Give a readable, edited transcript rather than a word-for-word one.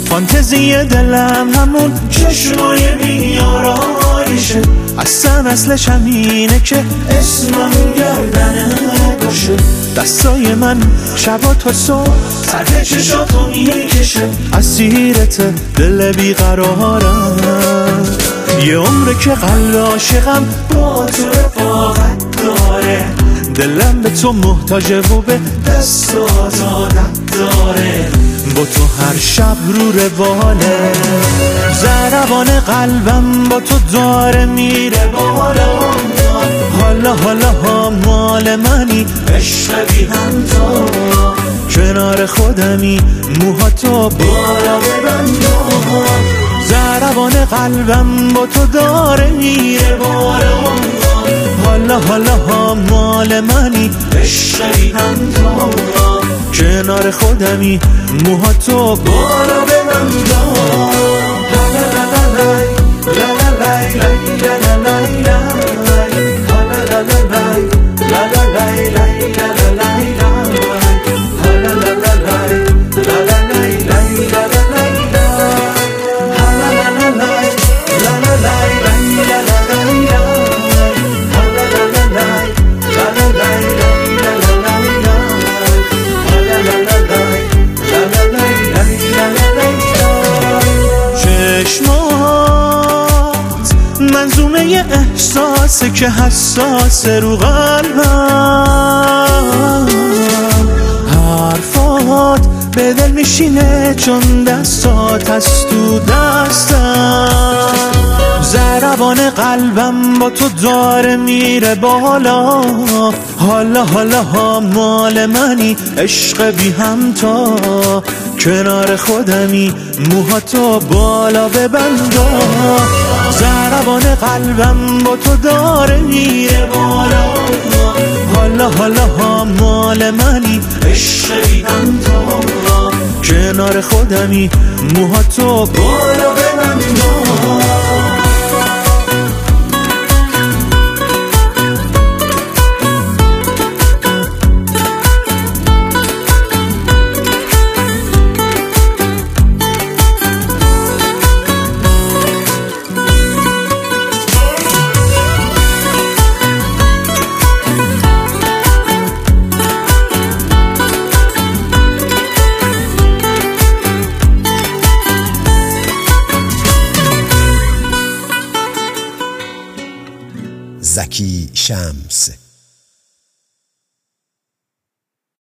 فانتزی دلم همون چشمای بیارایشه، اصلش همینه که اسمم گردنه باشه. دستای من شبا تا صبح سر چشاتو میکشه، اسیرت دل بیقرارم. یه عمره که قلب عاشقم با تو رفاقت داره، دلم به تو محتاجه و به دستات عادت داره، با تو هر شب رو رواله. ضربان قلبم با تو داره میره بالا، حالا ها مال منی، عشق بی همتا، کنار خودمی موهاتو بالا ببند. ضربان قلبم با تو داره میره بالا، حالا ها مال منی، عشق بی همتا، کنار خودمی موهاتو بالا ببند. منظومه احساسه که حساسه رو قلبم، حرفات به دل میشینه چون دستات از تو دستم. ضربان قلبم با تو داره میره بالا، حالا ها مال منی، عشق بی همتا، کنار خودمی موهاتو بالا ببند. ضربان قلبم با تو داره میره بالا، حالا ها مال منی، عشق بی همتا، کنار خودمی موهاتو بالا ببند. زکی شمس